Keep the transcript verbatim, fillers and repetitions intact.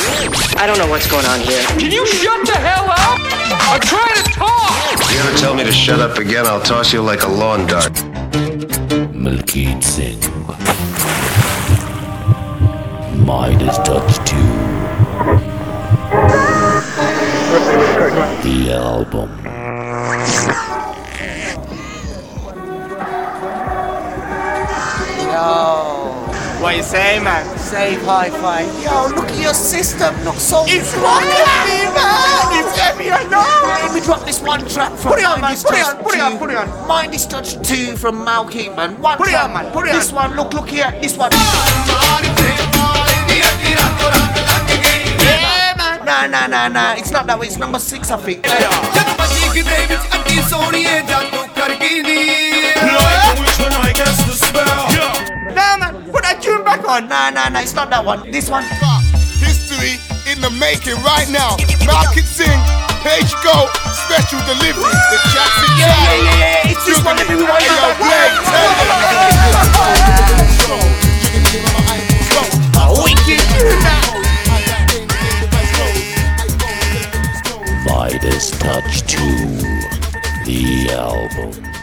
I don't know what's going on here. Can you shut the hell up? I'm trying to talk! If you ever tell me to shut up again, I'll toss you like a lawn dart. Malkeet Singh. Midas Touch two. The album. Yo. What you say, man? Save hi-fi. Yo, look at your system. Look so It's rocking me, man! It's heavy, I know! Let me drop this one track from Put it on, man. Midas Put it Touch on, put it on, put it on. Midas Touch two from Malkeet, man. One Put it track. on, man. Put it This on. one, look, look here. This one. Yeah, man! Nah, nah, nah, nah. It's not that way. It's number six, I think. Nah, man! Put that tune back on! Nah, nah, nah. It's not that one. This one. History in the making right now. Malkeet Singh, Page Go, special delivery. The Jackson Yeah, yeah, yeah, yeah. It's this one. Let me rewind it back. Wicked tune, man! Midas Touch two. The album.